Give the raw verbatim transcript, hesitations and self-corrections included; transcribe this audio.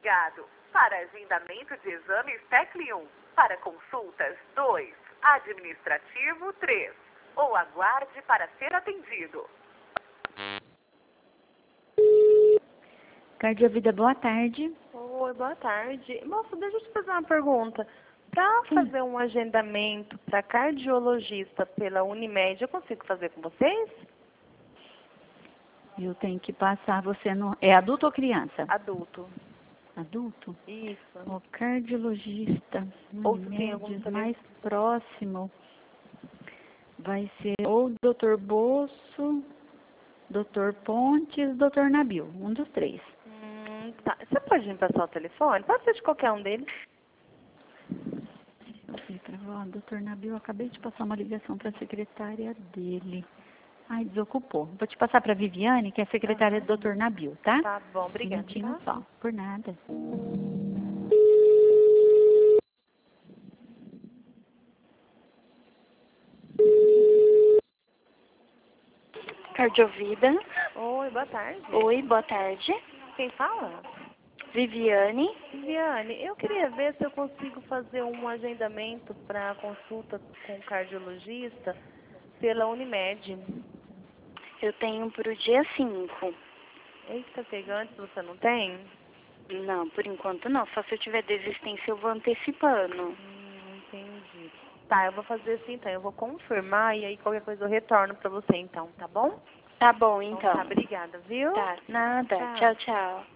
ligado. Para agendamento de exames, tecle um. Para consultas, dois. Administrativo, três. Ou aguarde para ser atendido. Cardiovida, boa tarde. Oi, boa tarde. Moça, deixa eu te fazer uma pergunta. Para fazer um agendamento para cardiologista pela Unimed, eu consigo fazer com vocês? Eu tenho que passar você no... É adulto ou criança? Adulto. Adulto? Isso. O cardiologista, Ou se tem algum Unimed, também. mais próximo, vai ser ou doutor Bosso, doutor Pontes, doutor Nabil, um dos três. Hum, tá. Você pode me passar o telefone? Pode ser de qualquer um deles. Eu sei pra vó, doutor Nabil, eu acabei de passar uma ligação para a secretária dele. Ai, desocupou. Vou te passar para Viviane, que é a secretária do doutor Nabil, tá? Tá bom, Um obrigada. minutinho Tá? só, por nada. Cardiovida. Oi, boa tarde. Oi, boa tarde. Quem fala? Viviane. Viviane, eu queria ver se eu consigo fazer um agendamento para consulta com o cardiologista pela Unimed. Eu tenho para o dia cinco. Eita, pegante, você não tem? Não, por enquanto não. Só se eu tiver desistência eu vou antecipando. Hum, entendi. Tá, eu vou fazer assim então. Eu vou confirmar e aí qualquer coisa eu retorno pra você então, tá bom? Tá bom, Então então. tá, obrigada, viu? Tá, nada. Tchau. Tchau, tchau.